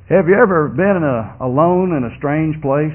Have you ever been alone in a strange place?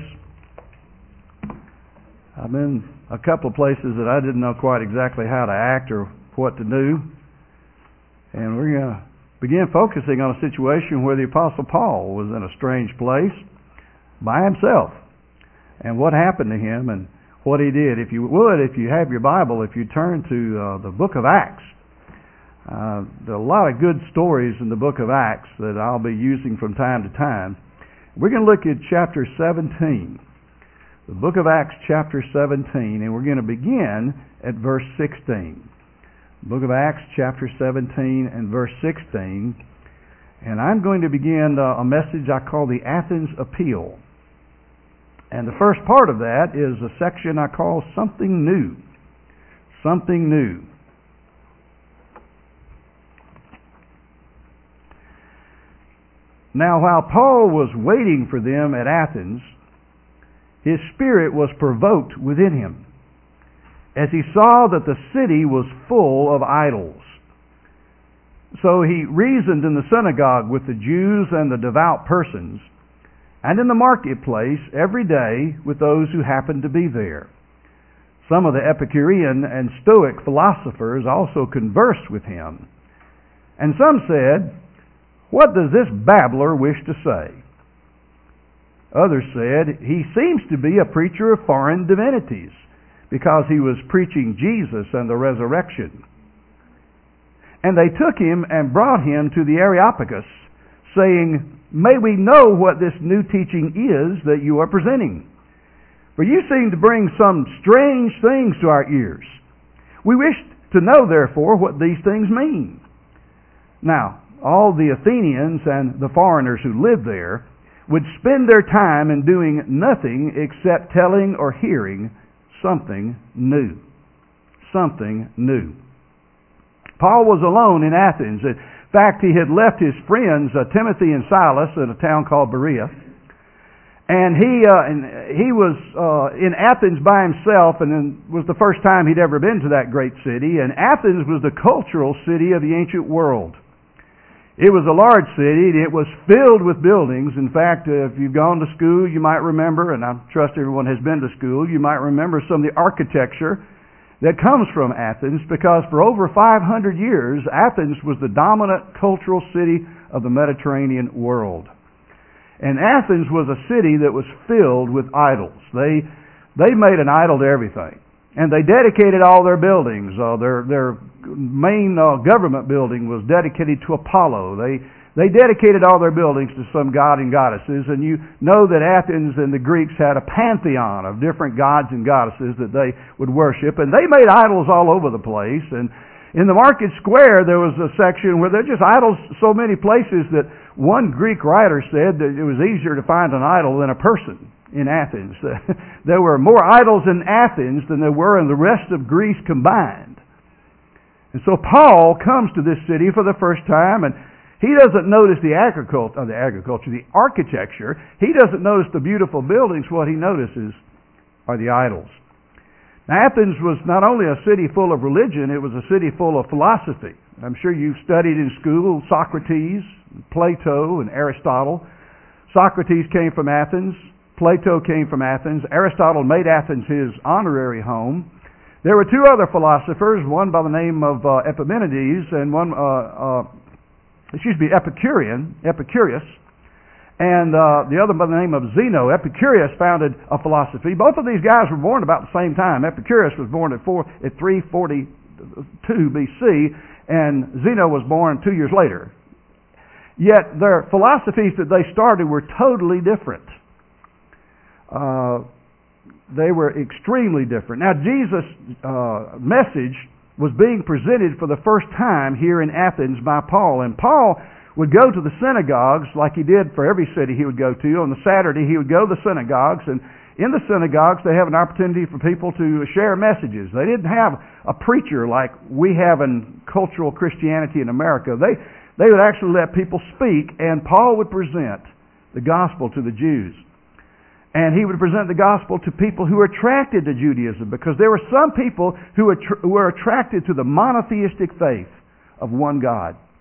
I've been a couple of places that I didn't know quite exactly how to act or what to do. And we're going to begin focusing on a situation where the Apostle Paul was in a strange place by himself. And what happened to him and what he did. If you would, if you have your Bible, if you turn to the book of Acts. There are a lot of good stories in the book of Acts that I'll be using from time to time. We're going to look at chapter 17. The book of Acts chapter 17, and we're going to begin at verse 16. The book of Acts chapter 17 and verse 16. And I'm going to begin a message I call the Athens Appeal. And the first part of that is a section I call Something New. Something New. Now, while Paul was waiting for them at Athens, his spirit was provoked within him, as he saw that the city was full of idols. So he reasoned in the synagogue with the Jews and the devout persons, and in the marketplace every day with those who happened to be there. Some of the Epicurean and Stoic philosophers also conversed with him, and some said, "What does this babbler wish to say?" Others said, "He seems to be a preacher of foreign divinities, because he was preaching Jesus and the resurrection." And they took him and brought him to the Areopagus, saying, "May we know what this new teaching is that you are presenting? For you seem to bring some strange things to our ears. We wish to know, therefore, what these things mean." Now, all the Athenians and the foreigners who lived there would spend their time in doing nothing except telling or hearing something new. Something new. Paul was alone in Athens. In fact, he had left his friends Timothy and Silas at a town called Berea. And he was in Athens by himself, and it was the first time he'd ever been to that great city. And Athens was the cultural city of the ancient world. It was a large city, and it was filled with buildings. In fact, if you've gone to school, you might remember, and I trust everyone has been to school, you might remember some of the architecture that comes from Athens, because for over 500 years, Athens was the dominant cultural city of the Mediterranean world. And Athens was a city that was filled with idols. They made an idol to everything. And they dedicated all their buildings. Their main government building was dedicated to Apollo. They dedicated all their buildings to some god and goddesses. And you know that Athens and the Greeks had a pantheon of different gods and goddesses that they would worship. And they made idols all over the place. And in the market square, there was a section where there were just idols so many places that one Greek writer said that it was easier to find an idol than a person in Athens. There were more idols in Athens than there were in the rest of Greece combined. And so Paul comes to this city for the first time, and he doesn't notice the architecture. He doesn't notice the beautiful buildings. What he notices are the idols. Now, Athens was not only a city full of religion, it was a city full of philosophy. I'm sure you've studied in school Socrates, Plato, and Aristotle. Socrates came from Athens. Plato came from Athens. Aristotle made Athens his honorary home. There were two other philosophers, one by the name of Epimenides and one, Epicurus, and the other by the name of Zeno. Epicurus founded a philosophy. Both of these guys were born about the same time. Epicurus was born at 342 BC, and Zeno was born 2 years later. Yet their philosophies that they started were totally different. They were extremely different. Now, Jesus' message was being presented for the first time here in Athens by Paul. And Paul would go to the synagogues like he did for every city he would go to. On the Saturday, he would go to the synagogues, and in the synagogues, they have an opportunity for people to share messages. They didn't have a preacher like we have in cultural Christianity in America. They would actually let people speak, and Paul would present the gospel to the Jews. And he would present the gospel to people who were attracted to Judaism, because there were some people who were attracted to the monotheistic faith of one God.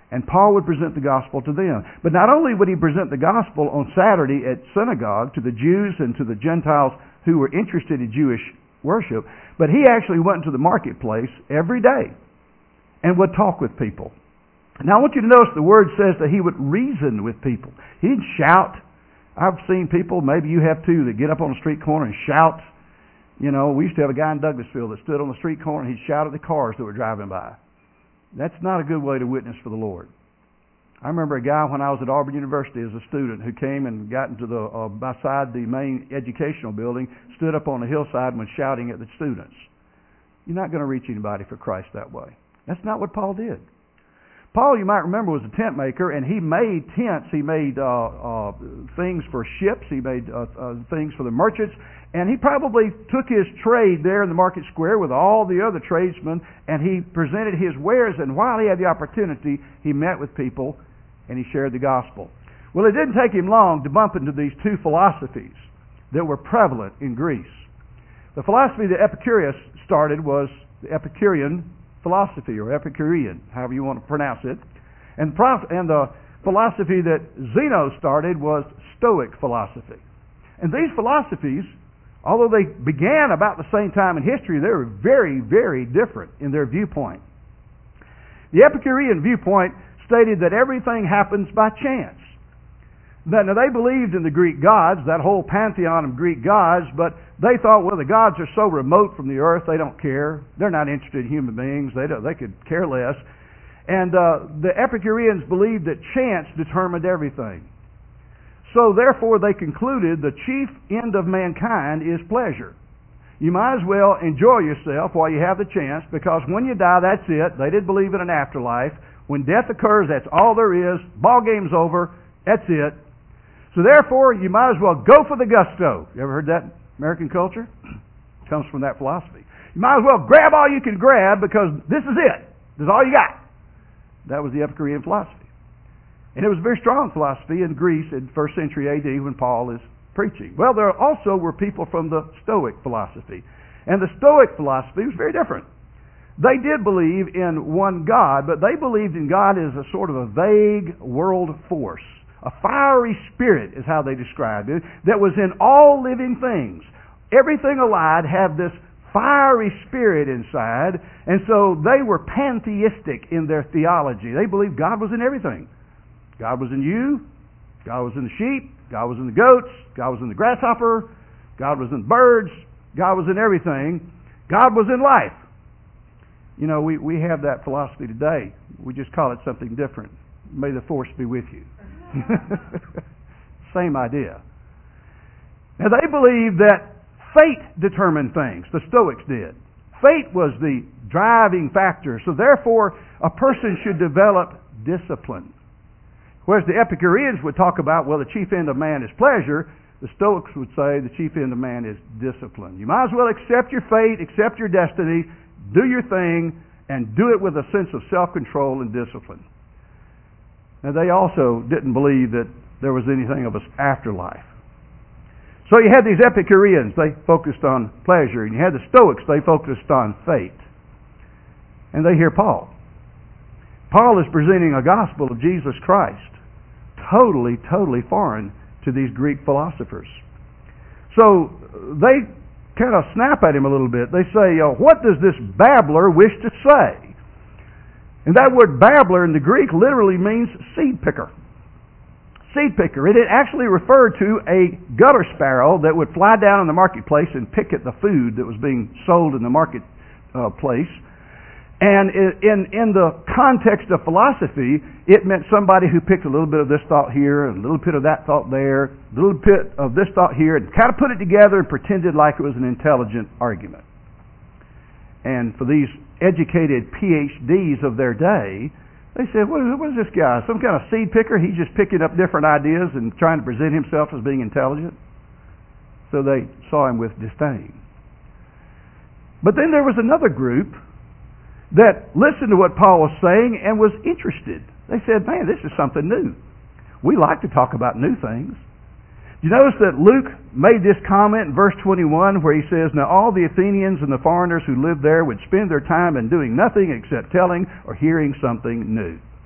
And Paul would present the gospel to them. But not only would he present the gospel on Saturday at synagogue to the Jews and to the Gentiles who were interested in Jewish worship, but he actually went into the marketplace every day and would talk with people. Now I want you to notice the word says that he would reason with people. He didn't shout. I've seen people, maybe you have too, that get up on the street corner and shout. You know, we used to have a guy in Douglasville that stood on the street corner and he'd shout at the cars that were driving by. That's not a good way to witness for the Lord. I remember a guy when I was at Auburn University as a student who came and got into the beside the main educational building, stood up on the hillside and was shouting at the students. You're not going to reach anybody for Christ that way. That's not what Paul did. Paul, you might remember, was a tent maker, and he made tents. He made things for ships. He made things for the merchants. And he probably took his trade there in the market square with all the other tradesmen, and he presented his wares. And while he had the opportunity, he met with people, and he shared the gospel. Well, it didn't take him long to bump into these two philosophies that were prevalent in Greece. The philosophy that Epicurus started was the Epicurean philosophy, or Epicurean, however you want to pronounce it. And the philosophy that Zeno started was Stoic philosophy. And these philosophies, although they began about the same time in history, they were very, very different in their viewpoint. The Epicurean viewpoint stated that everything happens by chance. Now, they believed in the Greek gods, that whole pantheon of Greek gods, but they thought, well, the gods are so remote from the earth, they don't care. They're not interested in human beings. They could care less. And the Epicureans believed that chance determined everything. So, therefore, they concluded the chief end of mankind is pleasure. You might as well enjoy yourself while you have the chance, because when you die, that's it. They didn't believe in an afterlife. When death occurs, that's all there is. Ball game's over. That's it. So therefore, you might as well go for the gusto. You ever heard that in American culture? It comes from that philosophy. You might as well grab all you can grab because this is it. This is all you got. That was the Epicurean philosophy. And it was a very strong philosophy in Greece in 1st century AD when Paul is preaching. Well, there also were people from the Stoic philosophy. And the Stoic philosophy was very different. They did believe in one God, but they believed in God as a sort of a vague world force. A fiery spirit is how they described it, that was in all living things. Everything alive had this fiery spirit inside, and so they were pantheistic in their theology. They believed God was in everything. God was in you, God was in the sheep, God was in the goats, God was in the grasshopper, God was in birds, God was in everything. God was in life. You know, we have that philosophy today. We just call it something different. May the force be with you. Same idea. Now they believed that fate determined things. The Stoics did. Fate was the driving factor. So therefore, a person should develop discipline. Whereas the Epicureans would talk about, well, the chief end of man is pleasure. The Stoics would say the chief end of man is discipline. You might as well accept your fate, accept your destiny, do your thing, and do it with a sense of self-control and discipline. Now, they also didn't believe that there was anything of an afterlife. So you had these Epicureans, they focused on pleasure, and you had the Stoics, they focused on fate. And they hear Paul. Paul is presenting a gospel of Jesus Christ, totally foreign to these Greek philosophers. So they kind of snap at him a little bit. They say, what does this babbler wish to say? And that word babbler in the Greek literally means seed picker. Seed picker. It actually referred to a gutter sparrow that would fly down in the marketplace and pick at the food that was being sold in the marketplace. And in the context of philosophy, it meant somebody who picked a little bit of this thought here, and a little bit of that thought there, a little bit of this thought here, and kind of put it together and pretended like it was an intelligent argument. And for these educated PhDs of their day, they said, what is this guy? Some kind of seed picker? He's just picking up different ideas and trying to present himself as being intelligent? So they saw him with disdain. But then there was another group that listened to what Paul was saying and was interested. They said, man, this is something new. We like to talk about new things. You notice that Luke made this comment in verse 21 where he says, now all the Athenians and the foreigners who lived there would spend their time in doing nothing except telling or hearing something new.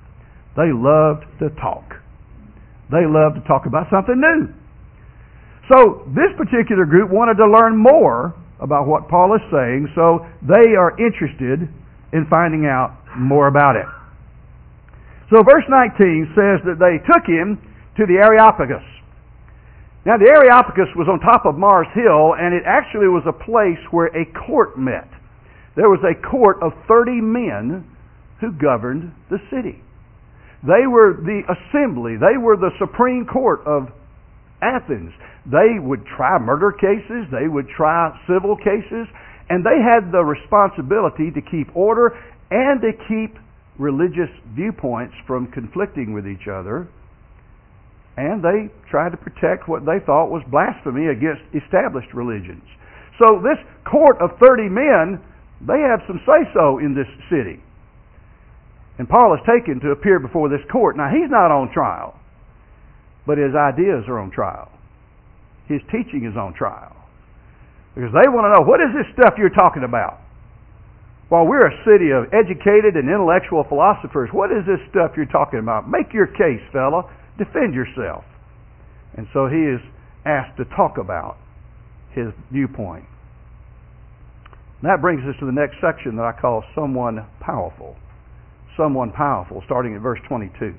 They loved to talk. They loved to talk about something new. So this particular group wanted to learn more about what Paul is saying, so they are interested in finding out more about it. So verse 19 says that they took him to the Areopagus. Now the Areopagus was on top of Mars Hill, and it actually was a place where a court met. There was a court of 30 men who governed the city. They were the assembly. They were the supreme court of Athens. They would try murder cases. They would try civil cases. And they had the responsibility to keep order and to keep religious viewpoints from conflicting with each other. And they tried to protect what they thought was blasphemy against established religions. So this court of 30 men, they have some say-so in this city. And Paul is taken to appear before this court. Now, he's not on trial, but his ideas are on trial. His teaching is on trial. Because they want to know, what is this stuff you're talking about? While we're a city of educated and intellectual philosophers, what is this stuff you're talking about? Make your case, fella. Defend yourself. And so he is asked to talk about his viewpoint. And that brings us to the next section that I call Someone Powerful. Someone powerful, starting at verse 22.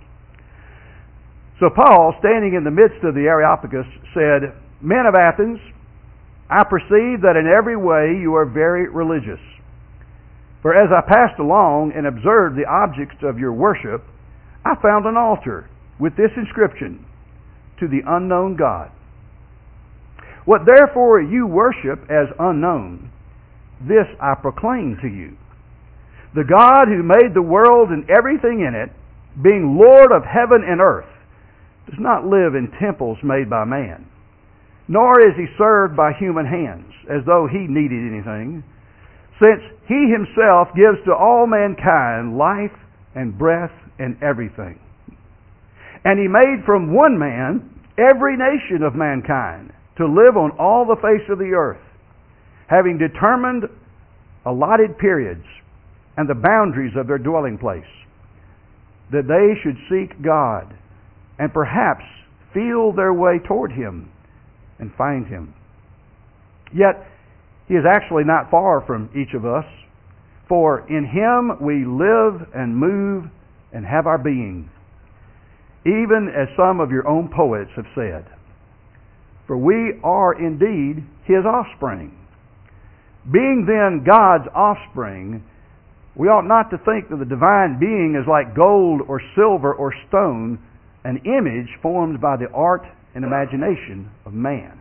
So Paul, standing in the midst of the Areopagus, said, Men of Athens, I perceive that in every way you are very religious. For as I passed along and observed the objects of your worship, I found an altar with this inscription, To the unknown God. What therefore you worship as unknown, this I proclaim to you. The God who made the world and everything in it, being Lord of heaven and earth, does not live in temples made by man, nor is he served by human hands, as though he needed anything, since he himself gives to all mankind life and breath and everything. And he made from one man every nation of mankind to live on all the face of the earth, having determined allotted periods and the boundaries of their dwelling place, that they should seek God and perhaps feel their way toward Him and find Him. Yet He is actually not far from each of us, for in Him we live and move and have our being, even as some of your own poets have said. For we are indeed His offspring. Being then God's offspring, we ought not to think that the divine being is like gold or silver or stone, an image formed by the art and imagination of man.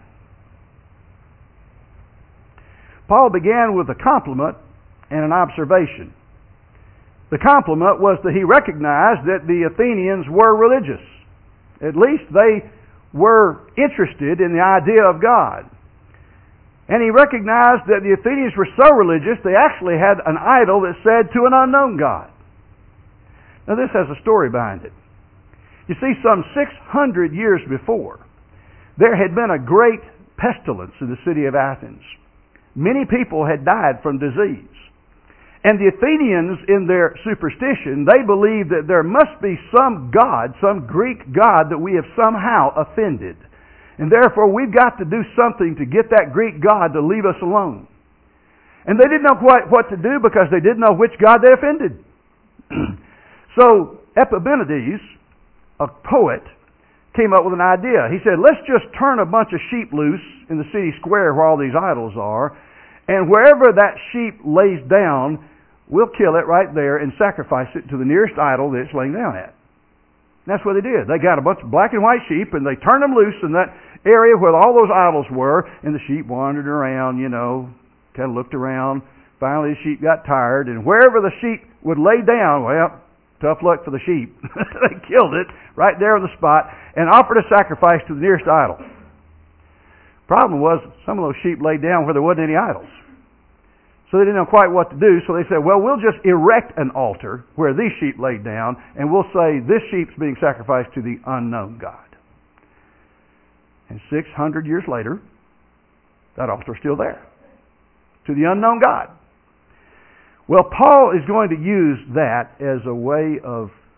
Paul began with a compliment and an observation. The compliment was that he recognized that the Athenians were religious. At least they were interested in the idea of God. And he recognized that the Athenians were so religious, they actually had an idol that said, To an unknown God. Now this has a story behind it. You see, some 600 years before, there had been a great pestilence in the city of Athens. Many people had died from disease. And the Athenians, in their superstition, they believed that there must be some god, some Greek god that we have somehow offended. And therefore, we've got to do something to get that Greek god to leave us alone. And they didn't know quite what to do because they didn't know which god they offended. So, Epimenides, a poet, came up with an idea. He said, let's just turn a bunch of sheep loose in the city square where all these idols are, and wherever that sheep lays down, we'll kill it right there and sacrifice it to the nearest idol that it's laying down at. And that's what they did. They got a bunch of black and white sheep, and they turned them loose in that area where all those idols were, and the sheep wandered around, kind of looked around. Finally, the sheep got tired, and wherever the sheep would lay down, well, tough luck for the sheep. They killed it right there on the spot and offered a sacrifice to the nearest idol. Problem was, some of those sheep laid down where there wasn't any idols. So they didn't know quite what to do, so they said, well, we'll just erect an altar where these sheep laid down, and we'll say this sheep's being sacrificed to the unknown God. And 600 years later, that altar's still there. To the unknown God. Well, Paul is going to use that as a way of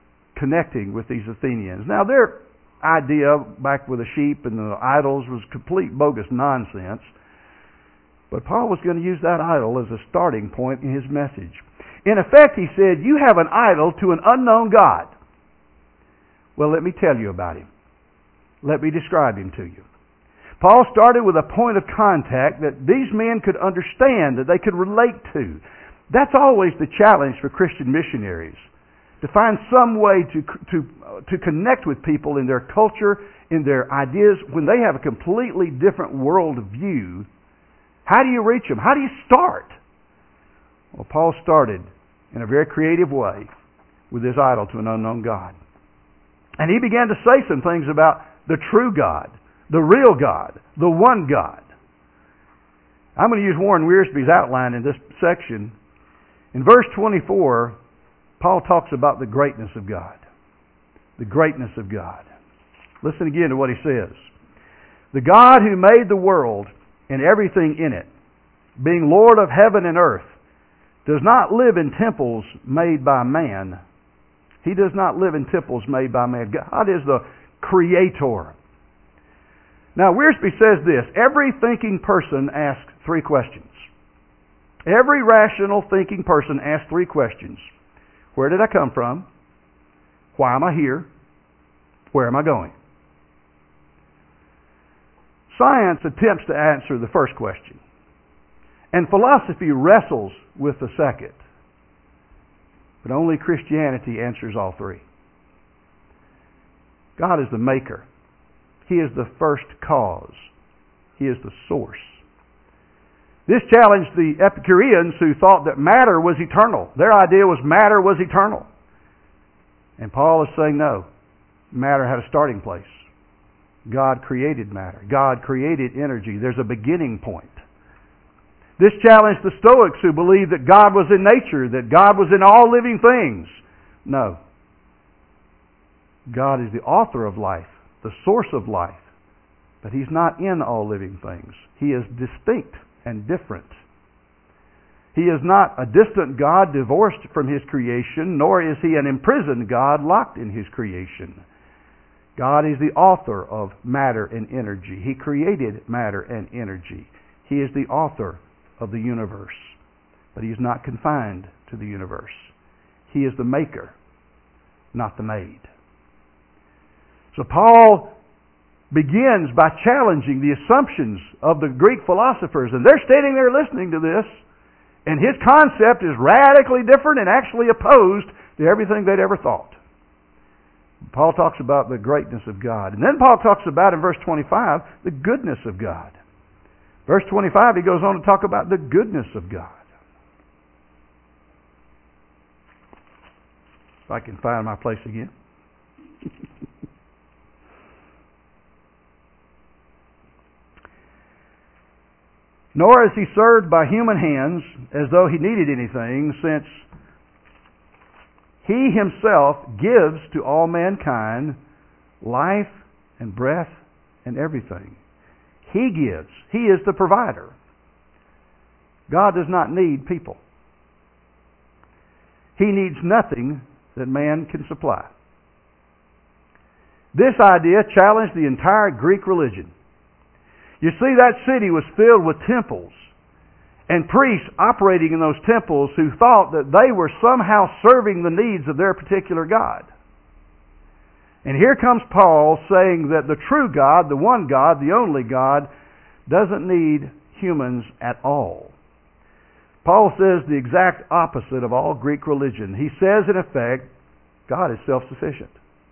connecting with these Athenians. Now, their idea back with the sheep and the idols was complete bogus nonsense. But Paul was going to use that idol as a starting point in his message. In effect, he said, you have an idol to an unknown God. Well, let me tell you about him. Let me describe him to you. Paul started with a point of contact that these men could understand, that they could relate to. That's always the challenge for Christian missionaries, to find some way to connect with people in their culture, in their ideas, when they have a completely different world view. How do you reach them? How do you start? Well, Paul started in a very creative way with his idol to an unknown God. And he began to say some things about the true God, the real God, the one God. I'm going to use Warren Wiersbe's outline in this section. In verse 24, Paul talks about the greatness of God. The greatness of God. Listen again to what he says. The God who made the world and everything in it, being Lord of heaven and earth, does not live in temples made by man. He does not live in temples made by man. God is the creator. Now, Wiersbe says this: every thinking person asks three questions. Every rational thinking person asks three questions. Where did I come from? Why am I here? Where am I going? Science attempts to answer the first question, and philosophy wrestles with the second. But only Christianity answers all three. God is the maker. He is the first cause. He is the source. This challenged the Epicureans, who thought that matter was eternal. Their idea was matter was eternal. And Paul is saying no. Matter had a starting place. God created matter. God created energy. There's a beginning point. This challenged the Stoics, who believed that God was in nature, that God was in all living things. No. God is the author of life, the source of life. But He's not in all living things. He is distinct and different. He is not a distant God divorced from His creation, nor is He an imprisoned God locked in His creation. God is the author of matter and energy. He created matter and energy. He is the author of the universe. But He is not confined to the universe. He is the maker, not the made. So Paul begins by challenging the assumptions of the Greek philosophers. And they're standing there listening to this, and his concept is radically different and actually opposed to everything they'd ever thought. Paul talks about the greatness of God. And then Paul talks about, in verse 25, the goodness of God. Verse 25, he goes on to talk about the goodness of God. If I can find my place again. Nor is He served by human hands as though He needed anything, since He Himself gives to all mankind life and breath and everything. He gives. He is the provider. God does not need people. He needs nothing that man can supply. This idea challenged the entire Greek religion. You see, that city was filled with temples and priests operating in those temples who thought that they were somehow serving the needs of their particular God. And here comes Paul saying that the true God, the one God, the only God, doesn't need humans at all. Paul says the exact opposite of all Greek religion. He says, in effect, God is self-sufficient.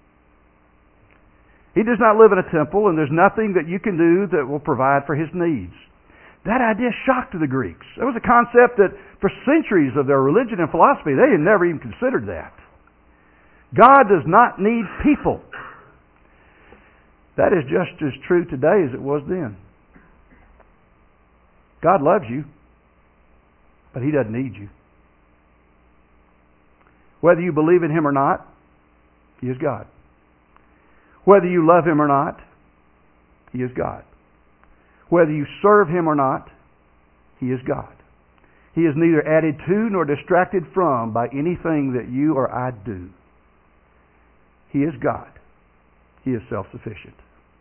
He does not live in a temple, and there's nothing that you can do that will provide for His needs. That idea shocked the Greeks. It was a concept that for centuries of their religion and philosophy, they had never even considered that. God does not need people. That is just as true today as it was then. God loves you, but He doesn't need you. Whether you believe in Him or not, He is God. Whether you love Him or not, He is God. Whether you serve Him or not, He is God. He is neither added to nor distracted from by anything that you or I do. He is God. He is self-sufficient.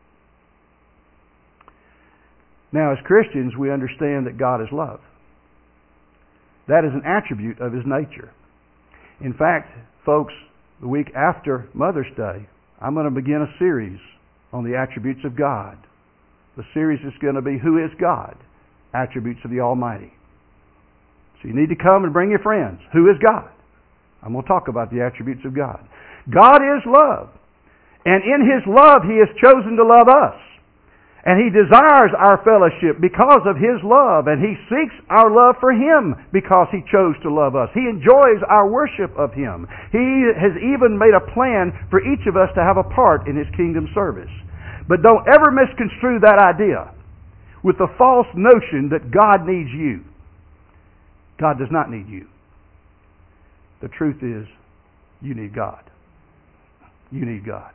Now, as Christians, we understand that God is love. That is an attribute of His nature. In fact, folks, the week after Mother's Day, I'm going to begin a series on the attributes of God. The series is going to be Who is God? Attributes of the Almighty. So you need to come and bring your friends. Who is God? I'm going to talk about the attributes of God. God is love. And in His love, He has chosen to love us. And He desires our fellowship because of His love. And He seeks our love for Him because He chose to love us. He enjoys our worship of Him. He has even made a plan for each of us to have a part in His kingdom service. But don't ever misconstrue that idea with the false notion that God needs you. God does not need you. The truth is, you need God. You need God.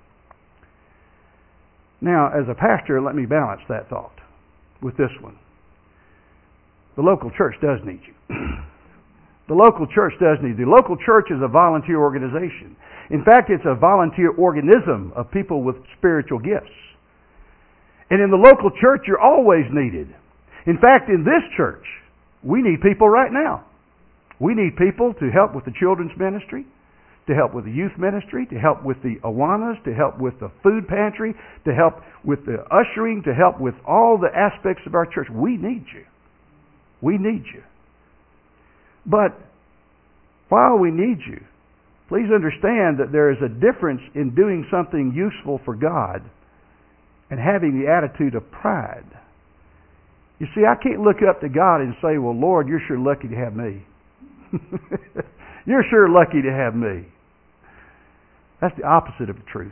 Now, as a pastor, let me balance that thought with this one. The local church does need you. The local church does need you. The local church is a volunteer organization. In fact, it's a volunteer organism of people with spiritual gifts. And in the local church, you're always needed. In fact, in this church, we need people right now. We need people to help with the children's ministry, to help with the youth ministry, to help with the Awanas, to help with the food pantry, to help with the ushering, to help with all the aspects of our church. We need you. We need you. But while we need you, please understand that there is a difference in doing something useful for God and having the attitude of pride. You see, I can't look up to God and say, well, Lord, you're sure lucky to have me. You're sure lucky to have me. That's the opposite of the truth.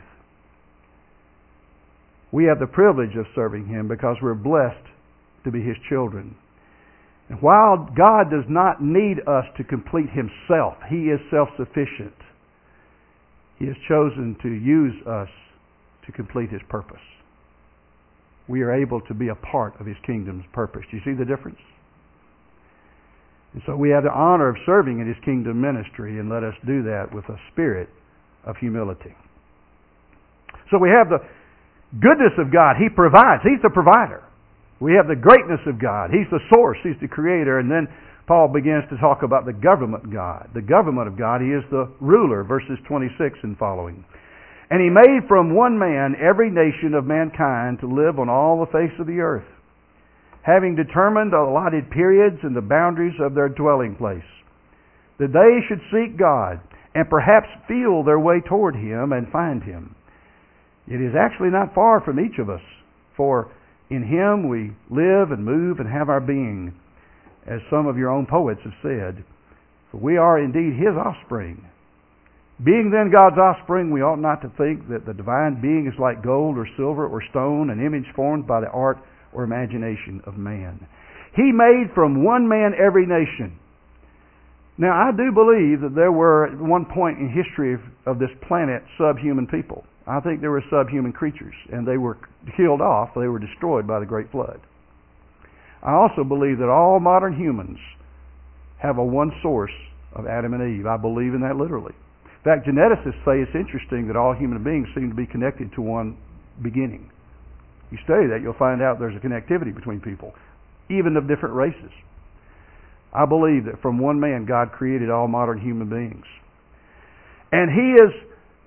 We have the privilege of serving Him because we're blessed to be His children. And while God does not need us to complete Himself, He is self-sufficient. He has chosen to use us to complete His purpose. We are able to be a part of His kingdom's purpose. Do you see the difference? And so we have the honor of serving in His kingdom ministry, and let us do that with a spirit of humility. So we have the goodness of God. He provides. He's the provider. We have the greatness of God. He's the source. He's the creator. And then Paul begins to talk about the government of God. The government of God, He is the ruler, verses 26 and following. And He made from one man every nation of mankind to live on all the face of the earth, having determined the allotted periods and the boundaries of their dwelling place, that they should seek God and perhaps feel their way toward Him and find Him. It is actually not far from each of us, for in Him we live and move and have our being, as some of your own poets have said, for we are indeed His offspring. Being then God's offspring, we ought not to think that the divine being is like gold or silver or stone, an image formed by the art or imagination of man. He made from one man every nation. Now, I do believe that there were, at one point in history of this planet, subhuman people. I think there were subhuman creatures, and they were killed off. They were destroyed by the Great Flood. I also believe that all modern humans have a one source of Adam and Eve. I believe in that literally. In fact, geneticists say it's interesting that all human beings seem to be connected to one beginning. You study that, you'll find out there's a connectivity between people, even of different races. I believe that from one man God created all modern human beings. And He is,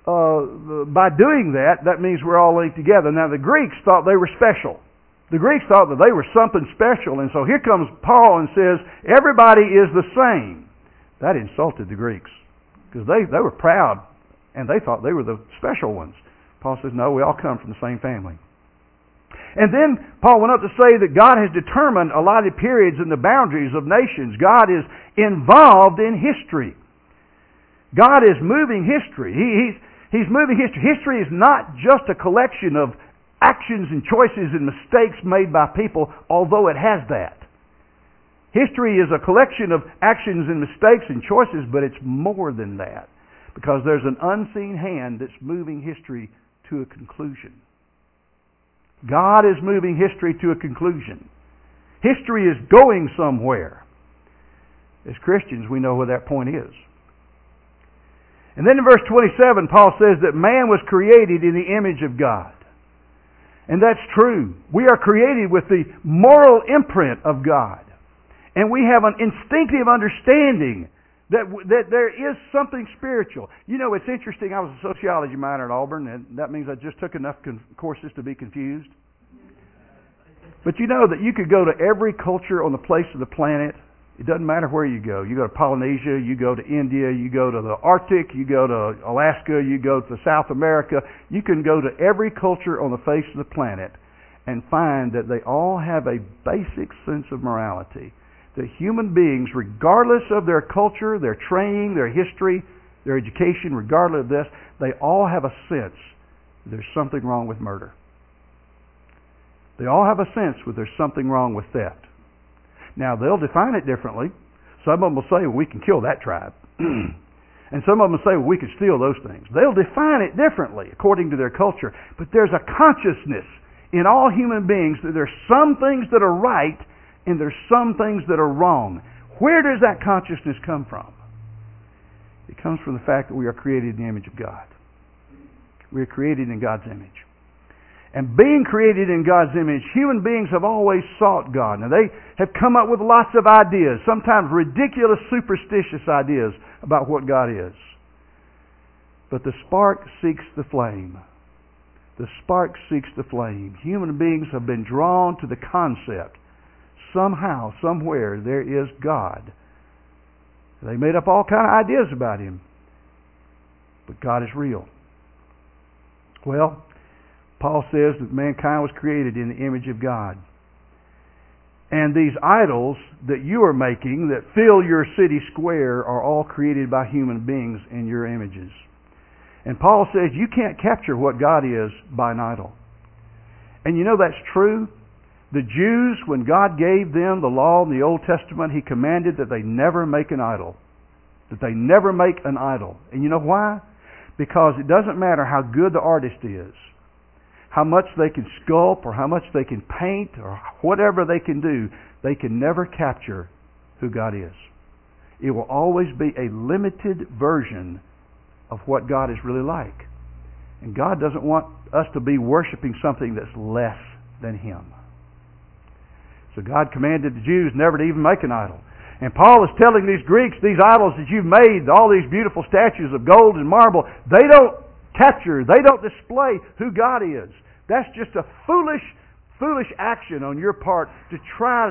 by doing that, that means we're all linked together. Now the Greeks thought they were special. The Greeks thought that they were something special, and so here comes Paul and says, everybody is the same. That insulted the Greeks, because they were proud, and they thought they were the special ones. Paul says, no, we all come from the same family. And then Paul went up to say that God has determined allotted periods and the boundaries of nations. God is involved in history. God is moving history. He's moving history. History is not just a collection of actions and choices and mistakes made by people, although it has that. History is a collection of actions and mistakes and choices, but it's more than that, because there's an unseen hand that's moving history to a conclusion. God is moving history to a conclusion. History is going somewhere. As Christians, we know where that point is. And then in verse 27, Paul says that man was created in the image of God. And that's true. We are created with the moral imprint of God. And we have an instinctive understanding that there is something spiritual. You know, it's interesting. I was a sociology minor at Auburn, and that means I just took enough courses to be confused. But you know that you could go to every culture on the place of the planet. It doesn't matter where you go. You go to Polynesia, you go to India, you go to the Arctic, you go to Alaska, you go to South America. You can go to every culture on the face of the planet and find that they all have a basic sense of morality. That human beings, regardless of their culture, their training, their history, their education, regardless of this, they all have a sense that there's something wrong with murder. They all have a sense that there's something wrong with theft. Now, they'll define it differently. Some of them will say, well, we can kill that tribe. And some of them will say, well, we can steal those things. They'll define it differently according to their culture. But there's a consciousness in all human beings that there's some things that are right and there's some things that are wrong. Where does that consciousness come from? It comes from the fact that we are created in the image of God. We are created in God's image. And being created in God's image, human beings have always sought God. Now, they have come up with lots of ideas, sometimes ridiculous, superstitious ideas about what God is. But the spark seeks the flame. The spark seeks the flame. Human beings have been drawn to the concept. Somehow, somewhere, there is God. They made up all kinds of ideas about Him. But God is real. Well, Paul says that mankind was created in the image of God. And these idols that you are making that fill your city square are all created by human beings in your images. And Paul says you can't capture what God is by an idol. And you know that's true. The Jews, when God gave them the law in the Old Testament, He commanded that they never make an idol. That they never make an idol. And you know why? Because it doesn't matter how good the artist is, how much they can sculpt or how much they can paint or whatever they can do, they can never capture who God is. It will always be a limited version of what God is really like. And God doesn't want us to be worshiping something that's less than Him. So God commanded the Jews never to even make an idol. And Paul is telling these Greeks, these idols that you've made, all these beautiful statues of gold and marble, they don't capture, they don't display who God is. That's just a foolish action on your part to try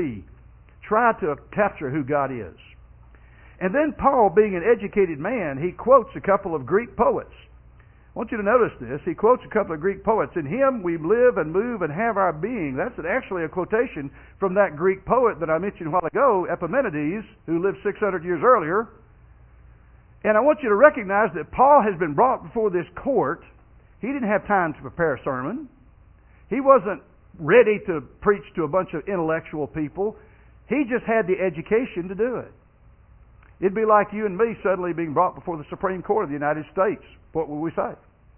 to capture who God is. And then Paul, being an educated man, he quotes a couple of Greek poets. I want you to notice this. He quotes a couple of Greek poets. In Him we live and move and have our being. That's actually a quotation from that Greek poet that I mentioned a while ago, Epimenides, who lived 600 years earlier. And I want you to recognize that Paul has been brought before this court. He didn't have time to prepare a sermon. He wasn't ready to preach to a bunch of intellectual people. He just had the education to do it. It'd be like you and me suddenly being brought before the Supreme Court of the United States. What would we say?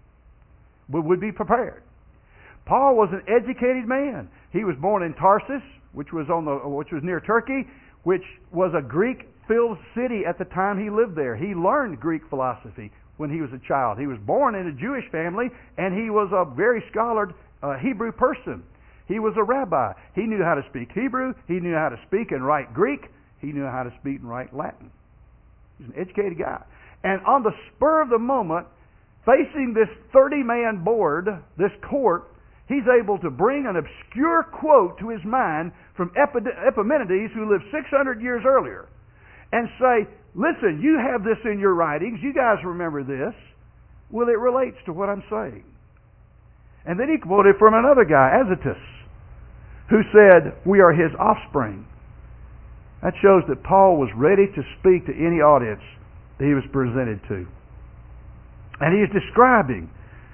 We would be prepared. Paul was an educated man. He was born in Tarsus, which was near Turkey, which was a Greek-filled city at the time he lived there. He learned Greek philosophy when he was a child. He was born in a Jewish family, and he was a very scholared Hebrew person. He was a rabbi. He knew how to speak Hebrew. He knew how to speak and write Greek. He knew how to speak and write Latin. He was an educated guy. And on the spur of the moment, facing this 30-man board, this court, he's able to bring an obscure quote to his mind from Epimenides, who lived 600 years earlier, and say, listen, you have this in your writings. You guys remember this. Well, it relates to what I'm saying. And then he quoted from another guy, Azotus, who said, we are his offspring. That shows that Paul was ready to speak to any audience that he was presented to. And he is describing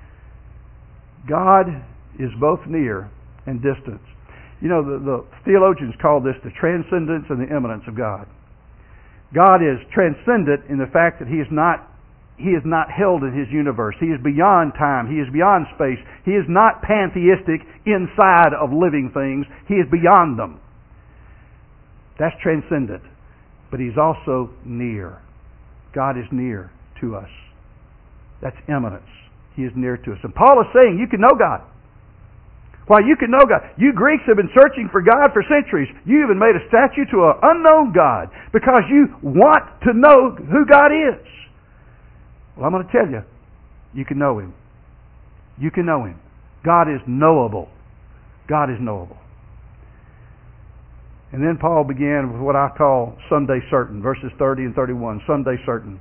God is both near and distant. You know, the theologians call this the transcendence and the immanence of God. God is transcendent in the fact that He is not held in His universe. He is beyond time. He is beyond space. He is not pantheistic inside of living things. He is beyond them. That's transcendent. But He's also near. God is near to us. That's imminence. He is near to us. And Paul is saying you can know God. Why, you can know God. You Greeks have been searching for God for centuries. You even made a statue to an unknown God because you want to know who God is. Well, I'm going to tell you, you can know Him. You can know Him. God is knowable. God is knowable. And then Paul began with what I call someday certain, verses 30 and 31, someday certain.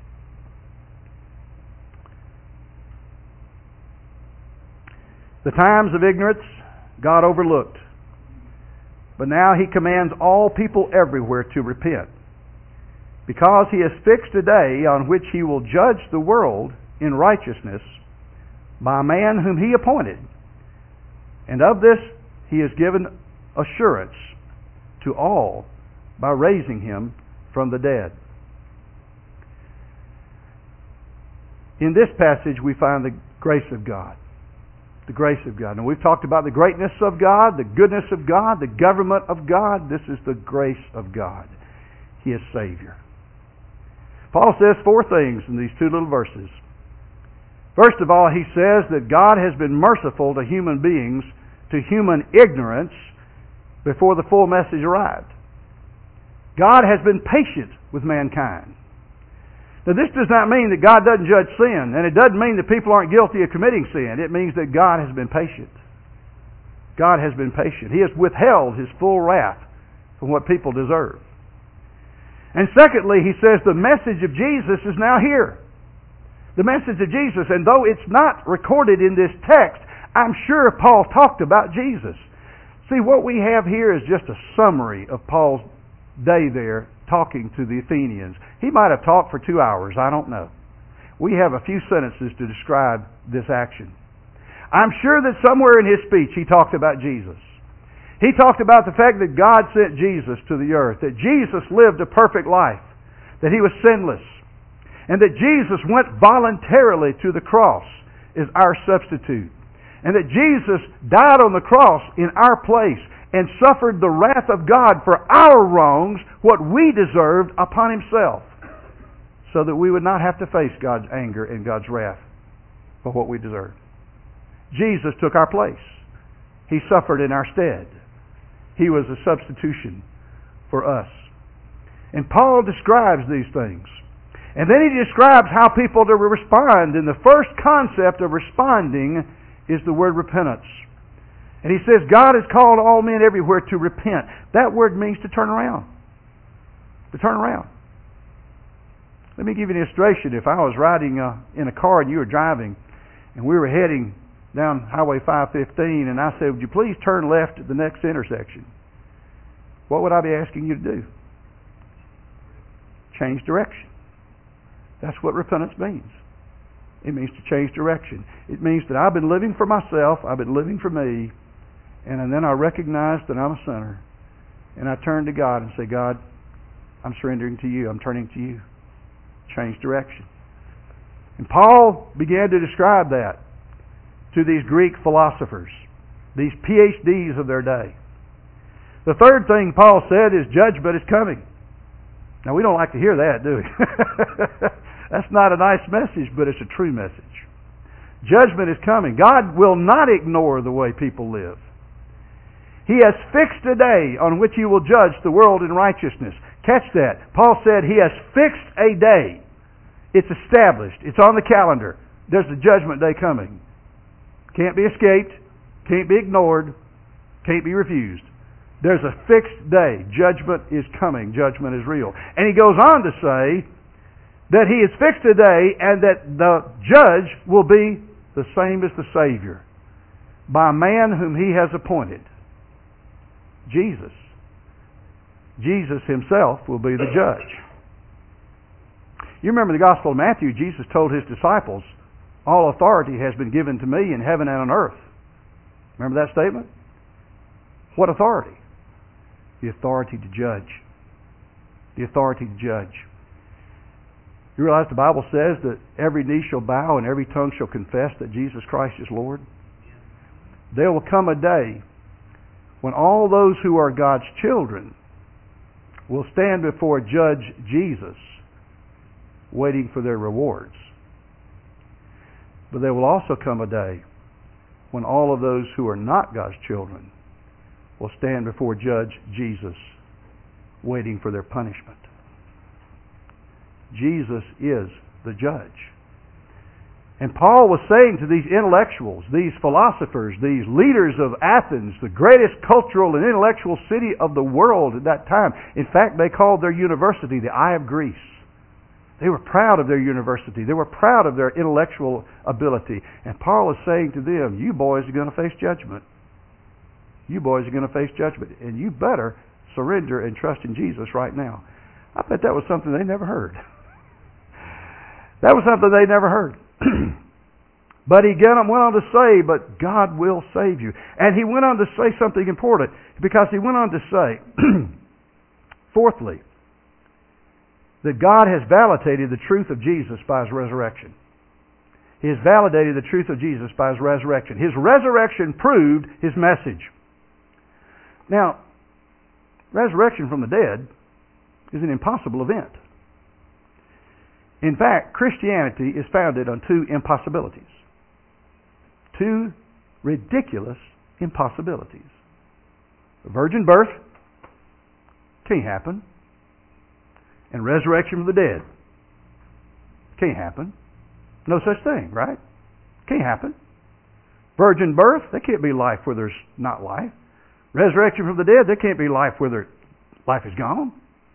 The times of ignorance God overlooked, but now He commands all people everywhere to repent, because He has fixed a day on which He will judge the world in righteousness by a man whom He appointed. And of this He has given assurance to all by raising Him from the dead. In this passage we find the grace of God. The grace of God. And we've talked about the greatness of God, the goodness of God, the government of God. This is the grace of God. He is Savior. Paul says four things in these two little verses. First of all, he says that God has been merciful to human beings, to human ignorance, before the full message arrived. God has been patient with mankind. Now, this does not mean that God doesn't judge sin, and it doesn't mean that people aren't guilty of committing sin. It means that God has been patient. God has been patient. He has withheld His full wrath from what people deserve. And secondly, he says the message of Jesus is now here. The message of Jesus, and though it's not recorded in this text, I'm sure Paul talked about Jesus. See, what we have here is just a summary of Paul's day there talking to the Athenians. He might have talked for 2 hours, I don't know. We have a few sentences to describe this action. I'm sure that somewhere in his speech he talked about Jesus. He talked about the fact that God sent Jesus to the earth, that Jesus lived a perfect life, that He was sinless, and that Jesus went voluntarily to the cross as our substitute, and that Jesus died on the cross in our place and suffered the wrath of God for our wrongs, what we deserved, upon Himself, so that we would not have to face God's anger and God's wrath for what we deserved. Jesus took our place. He suffered in our stead. He was a substitution for us. And Paul describes these things. And then he describes how people to respond. And the first concept of responding is the word repentance. And he says God has called all men everywhere to repent. That word means to turn around. To turn around. Let me give you an illustration. If I was riding in a car and you were driving, and we were heading down Highway 515, and I said, would you please turn left at the next intersection? What would I be asking you to do? Change direction. That's what repentance means. It means to change direction. It means that I've been living for myself, I've been living for me, and then I recognize that I'm a sinner, and I turn to God and say, God, I'm surrendering to You. I'm turning to You. Change direction. And Paul began to describe that to these Greek philosophers, these PhDs of their day. The third thing Paul said is judgment is coming. Now, we don't like to hear that, do we? That's not a nice message, but it's a true message. Judgment is coming. God will not ignore the way people live. He has fixed a day on which He will judge the world in righteousness. Catch that. Paul said He has fixed a day. It's established. It's on the calendar. There's a judgment day coming. Can't be escaped, can't be ignored, can't be refused. There's a fixed day. Judgment is coming. Judgment is real. And he goes on to say that He has fixed a day and that the judge will be the same as the Savior, by a man whom He has appointed. Jesus. Jesus Himself will be the judge. You remember the Gospel of Matthew, Jesus told His disciples, all authority has been given to Me in heaven and on earth. Remember that statement? What authority? The authority to judge. The authority to judge. You realize the Bible says that every knee shall bow and every tongue shall confess that Jesus Christ is Lord? There will come a day when all those who are God's children will stand before Judge Jesus waiting for their rewards. But there will also come a day when all of those who are not God's children will stand before Judge Jesus, waiting for their punishment. Jesus is the judge. And Paul was saying to these intellectuals, these philosophers, these leaders of Athens, the greatest cultural and intellectual city of the world at that time. In fact, they called their university the Eye of Greece. They were proud of their university. They were proud of their intellectual ability. And Paul is saying to them, you boys are going to face judgment. You boys are going to face judgment. And you better surrender and trust in Jesus right now. I bet that was something they never heard. That was something they never heard. But he went on to say, but God will save you. And he went on to say something important, because he went on to say, fourthly, that God has validated the truth of Jesus by His resurrection. He has validated the truth of Jesus by His resurrection. His resurrection proved His message. Now, resurrection from the dead is an impossible event. In fact, Christianity is founded on two impossibilities. Two ridiculous impossibilities. The virgin birth can't happen. And resurrection from the dead can't happen. No such thing, right? Can't happen. Virgin birth, there can't be life where there's not life. Resurrection from the dead, there can't be life where life is gone.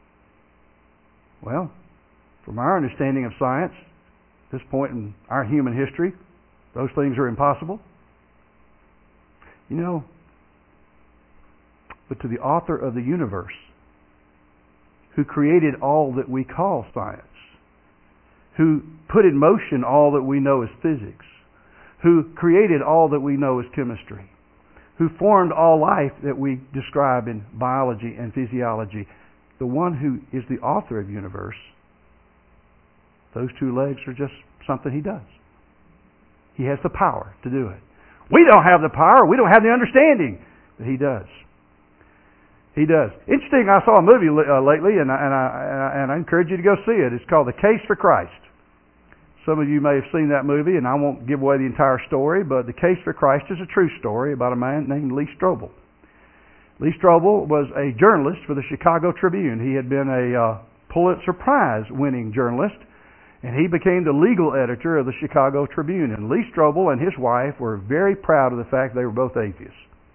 Well, from our understanding of science, at this point in our human history, those things are impossible. You know, but to the author of the universe, who created all that we call science, who put in motion all that we know as physics, who created all that we know as chemistry, who formed all life that we describe in biology and physiology, the one who is the author of the universe, those two legs are just something He does. He has the power to do it. We don't have the power. We don't have the understanding. But He does. He does. Interesting, I saw a movie lately, and I encourage you to go see it. It's called The Case for Christ. Some of you may have seen that movie, and I won't give away the entire story, but The Case for Christ is a true story about a man named Lee Strobel. Lee Strobel was a journalist for the Chicago Tribune. He had been a Pulitzer Prize-winning journalist, and he became the legal editor of the Chicago Tribune. And Lee Strobel and his wife were very proud of the fact they were both atheists.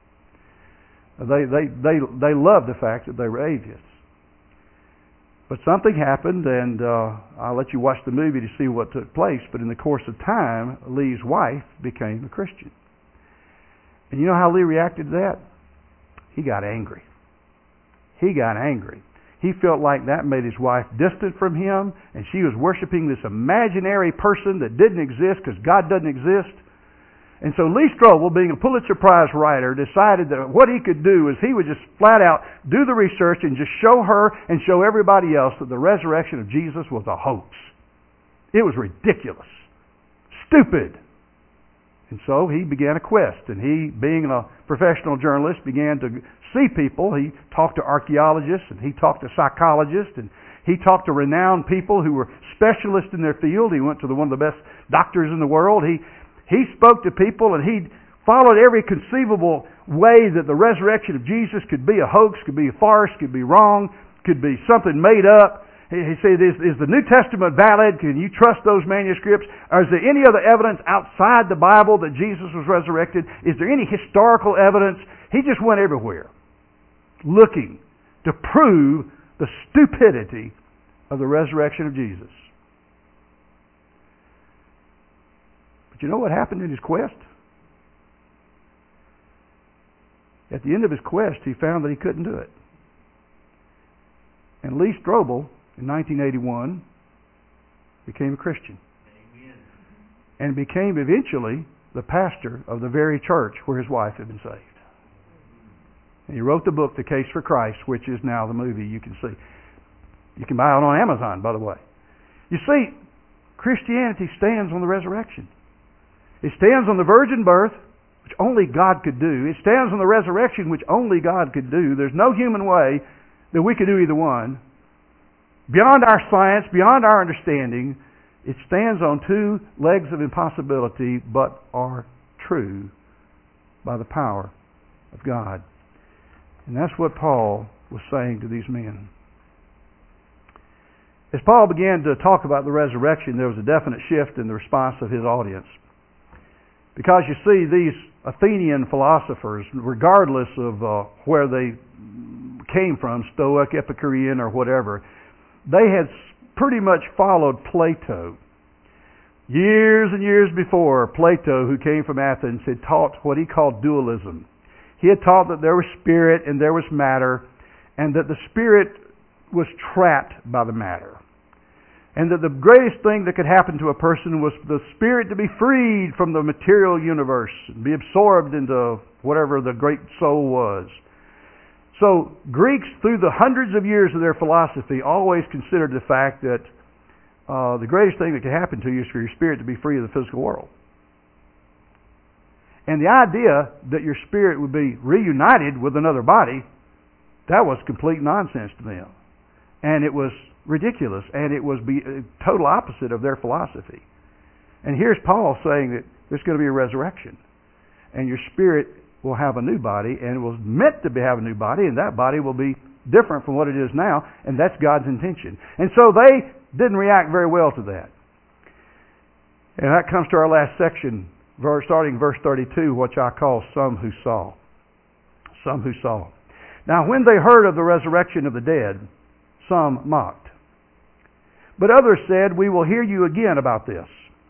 They loved the fact that they were atheists. But something happened, and I'll let you watch the movie to see what took place. But in the course of time, Lee's wife became a Christian. And you know how Lee reacted to that? He got angry. He got angry. He felt like that made his wife distant from him, and she was worshiping this imaginary person that didn't exist because God doesn't exist. And so Lee Strobel, being a Pulitzer Prize writer, decided that what he could do is he would just flat out do the research and just show her and show everybody else that the resurrection of Jesus was a hoax. It was ridiculous. Stupid. And so he began a quest, and he, being a professional journalist, began to see people. He talked to archaeologists, and he talked to psychologists, and he talked to renowned people who were specialists in their field. He went to one of the best doctors in the world. He spoke to people, and he followed every conceivable way that the resurrection of Jesus could be a hoax, could be a farce, could be wrong, could be something made up. He said, is the New Testament valid? Can you trust those manuscripts? Or is there any other evidence outside the Bible that Jesus was resurrected? Is there any historical evidence? He just went everywhere looking to prove the stupidity of the resurrection of Jesus. But you know what happened in his quest? At the end of his quest, he found that he couldn't do it. And Lee Strobel, in 1981, became a Christian. Amen. And became eventually the pastor of the very church where his wife had been saved. And he wrote the book, The Case for Christ, which is now the movie you can see. You can buy it on Amazon, by the way. You see, Christianity stands on the resurrection. It stands on the virgin birth, which only God could do. It stands on the resurrection, which only God could do. There's no human way that we could do either one. Beyond our science, beyond our understanding, It stands on two legs of impossibility, but are true by the power of God. And that's what Paul was saying to these men. As Paul began to talk about the resurrection, there was a definite shift in the response of his audience. Because you see, these Athenian philosophers, regardless of where they came from, Stoic, Epicurean, or whatever, they had pretty much followed Plato. Years and years before, Plato, who came from Athens, had taught what he called dualism. He had taught that there was spirit and there was matter, and that the spirit was trapped by the matter. And that the greatest thing that could happen to a person was the spirit to be freed from the material universe and be absorbed into whatever the great soul was. So Greeks, through the hundreds of years of their philosophy, always considered the fact that the greatest thing that could happen to you is for your spirit to be free of the physical world. And the idea that your spirit would be reunited with another body, that was complete nonsense to them. And it was ridiculous, and it was the total opposite of their philosophy. And here's Paul saying that there's going to be a resurrection, and your spirit will have a new body, and it was meant to have a new body, and that body will be different from what it is now, and that's God's intention. And so they didn't react very well to that. And that comes to our last section, starting verse 32, which I call some who saw. Some who saw. Now when they heard of the resurrection of the dead, some mocked. But others said, we will hear you again about this.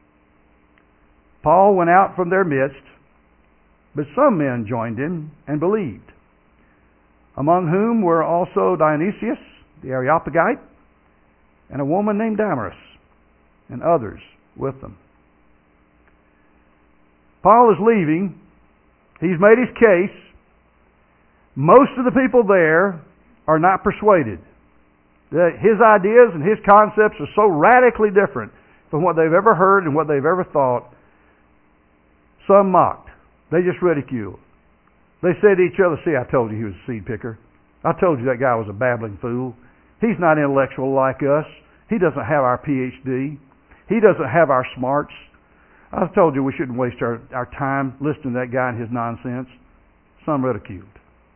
Paul went out from their midst, but some men joined him and believed, among whom were also Dionysius, the Areopagite, and a woman named Damaris, and others with them. Paul is leaving. He's made his case. Most of the people there are not persuaded. His ideas and his concepts are so radically different from what they've ever heard and what they've ever thought. Some mocked. They just ridiculed. They said to each other, see, I told you he was a seed picker. I told you that guy was a babbling fool. He's not intellectual like us. He doesn't have our PhD. He doesn't have our smarts. I told you we shouldn't waste our time listening to that guy and his nonsense. Some ridiculed.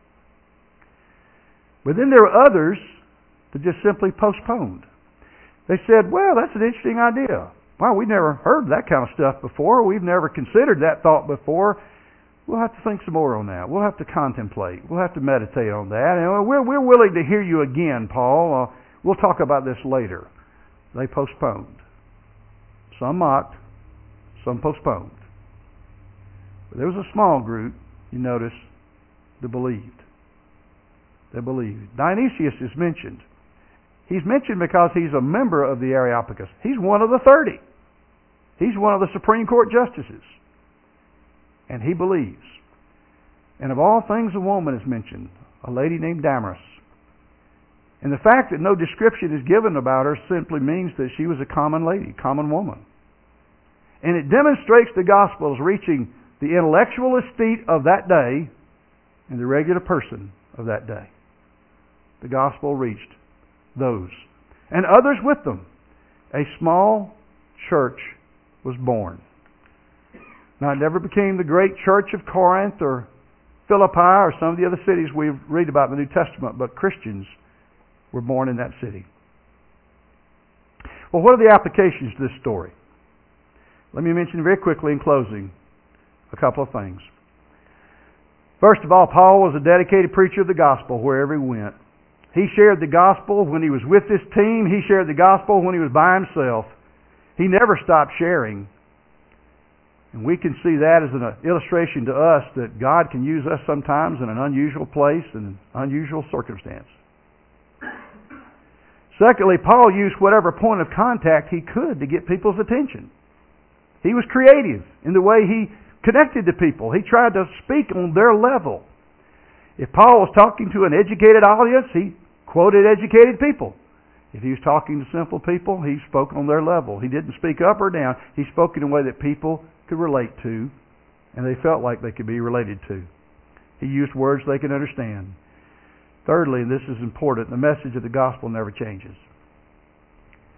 But then there were others that just simply postponed. They said, well, that's an interesting idea. Wow, we've never heard that kind of stuff before. We've never considered that thought before. We'll have to think some more on that. We'll have to contemplate. We'll have to meditate on that. And we're willing to hear you again, Paul. We'll talk about this later. They postponed. Some mocked. Some postponed. But there was a small group, you notice, that believed. They believed. Dionysius is mentioned. He's mentioned because he's a member of the Areopagus. He's one of the 30. He's one of the Supreme Court justices. And he believes. And of all things, a woman is mentioned, a lady named Damaris. And the fact that no description is given about her simply means that she was a common lady, common woman. And it demonstrates the gospel as reaching the intellectual estate of that day and the regular person of that day. The gospel reached those, and others with them. A small church was born. Now, it never became the great church of Corinth or Philippi or some of the other cities we read about in the New Testament, but Christians were born in that city. Well, what are the applications to this story? Let me mention very quickly in closing a couple of things. First of all, Paul was a dedicated preacher of the gospel wherever he went. He shared the gospel when he was with this team. He shared the gospel when he was by himself. He never stopped sharing. And we can see that as an illustration to us that God can use us sometimes in an unusual place and an unusual circumstance. Secondly, Paul used whatever point of contact he could to get people's attention. He was creative in the way he connected to people. He tried to speak on their level. If Paul was talking to an educated audience, he quoted educated people. If he was talking to simple people, he spoke on their level. He didn't speak up or down. He spoke in a way that people could relate to, and they felt like they could be related to. He used words they could understand. Thirdly, and this is important, the message of the gospel never changes.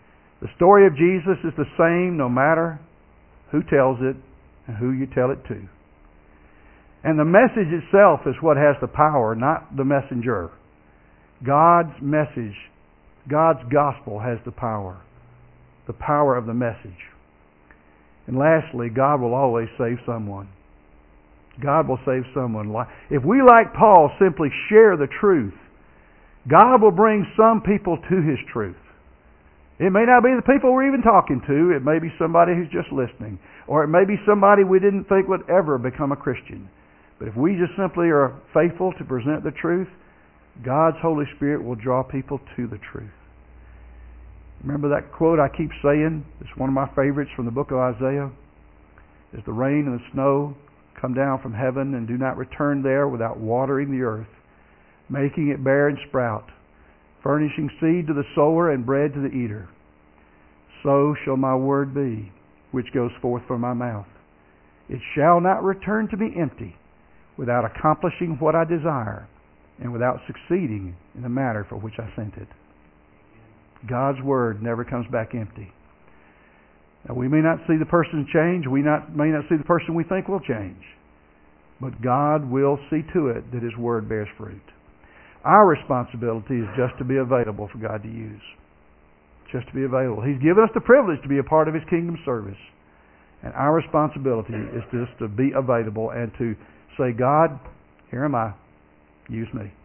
The story of Jesus is the same no matter who tells it and who you tell it to. And the message itself is what has the power, not the messenger. God's message, God's gospel has the power of the message. And lastly, God will always save someone. God will save someone. If we, like Paul, simply share the truth, God will bring some people to His truth. It may not be the people we're even talking to. It may be somebody who's just listening. Or it may be somebody we didn't think would ever become a Christian. But if we just simply are faithful to present the truth, God's Holy Spirit will draw people to the truth. Remember that quote I keep saying? It's one of my favorites from the book of Isaiah. As the rain and the snow come down from heaven and do not return there without watering the earth, making it bear and sprout, furnishing seed to the sower and bread to the eater, so shall my word be, which goes forth from my mouth. It shall not return to me empty, without accomplishing what I desire, and without succeeding in the matter for which I sent it. God's word never comes back empty. Now, we may not see the person change. We may not see the person we think will change. But God will see to it that His word bears fruit. Our responsibility is just to be available for God to use. Just to be available. He's given us the privilege to be a part of His kingdom service. And our responsibility is just to be available and to say, God, here am I. Use me.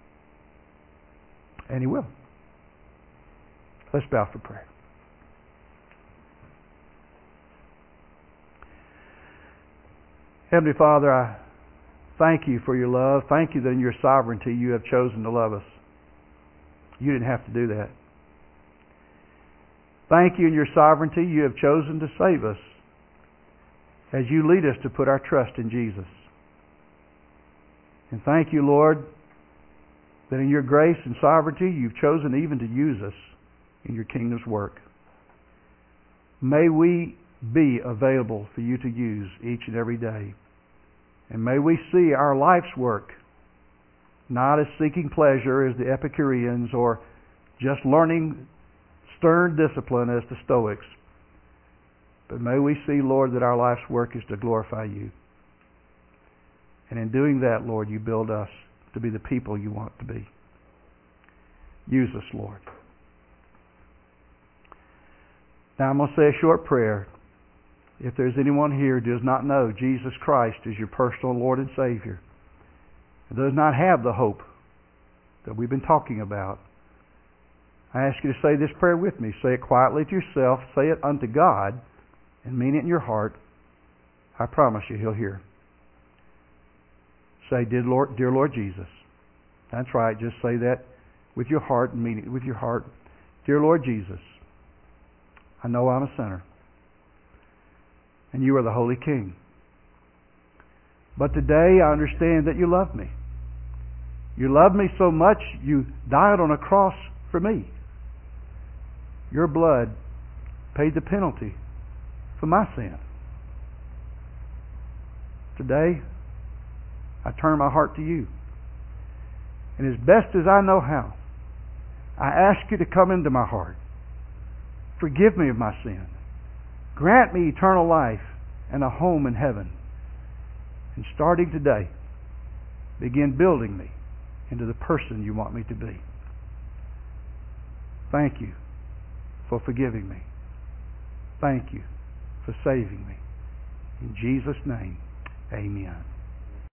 And He will. Let's bow for prayer. Heavenly Father, I thank You for Your love. Thank You that in Your sovereignty You have chosen to love us. You didn't have to do that. Thank You in Your sovereignty You have chosen to save us as You lead us to put our trust in Jesus. And thank You, Lord, that in Your grace and sovereignty You've chosen even to use us in Your kingdom's work. May we be available for You to use each and every day. And may we see our life's work not as seeking pleasure as the Epicureans or just learning stern discipline as the Stoics. But may we see, Lord, that our life's work is to glorify You. And in doing that, Lord, You build us to be the people You want to be. Use us, Lord. Now I'm going to say a short prayer. If there's anyone here who does not know Jesus Christ as your personal Lord and Savior, and does not have the hope that we've been talking about, I ask you to say this prayer with me. Say it quietly to yourself. Say it unto God and mean it in your heart. I promise you He'll hear. Say, Dear Lord Jesus. That's right. Just say that with your heart and mean it with your heart. Dear Lord Jesus, I know I'm a sinner. And You are the Holy King. But today I understand that You love me. You love me so much You died on a cross for me. Your blood paid the penalty for my sin. Today, I turn my heart to You. And as best as I know how, I ask You to come into my heart. Forgive me of my sin. Grant me eternal life and a home in heaven. And starting today, begin building me into the person You want me to be. Thank You for forgiving me. Thank You for saving me. In Jesus' name, amen.